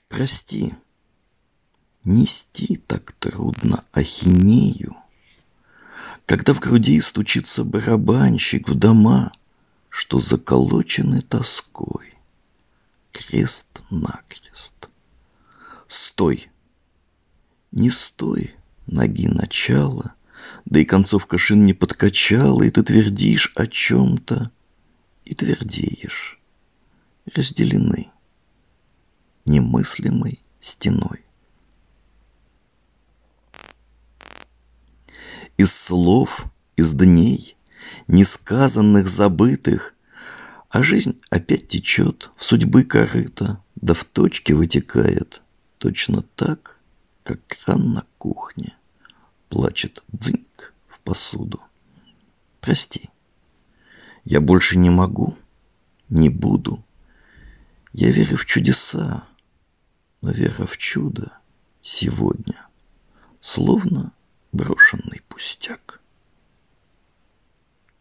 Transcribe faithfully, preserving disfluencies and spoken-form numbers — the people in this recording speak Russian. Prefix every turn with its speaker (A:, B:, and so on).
A: Прости, нести так трудно ахинею, когда в груди стучится барабанщик в дома, что заколочены тоской, крест-накрест. Стой, не стой, ноги начала, да и концовка шин не подкачала, и ты твердишь о чем-то, и твердеешь, разделены немыслимой стеной. Из слов, из дней, несказанных, забытых, а жизнь опять течет в судьбы корыто, да в точке вытекает, точно так, как кран на кухне плачет дзыньк в посуду. Прости, я больше не могу, не буду. Я верю в чудеса, но вера в чудо сегодня словно брошенный пустяк.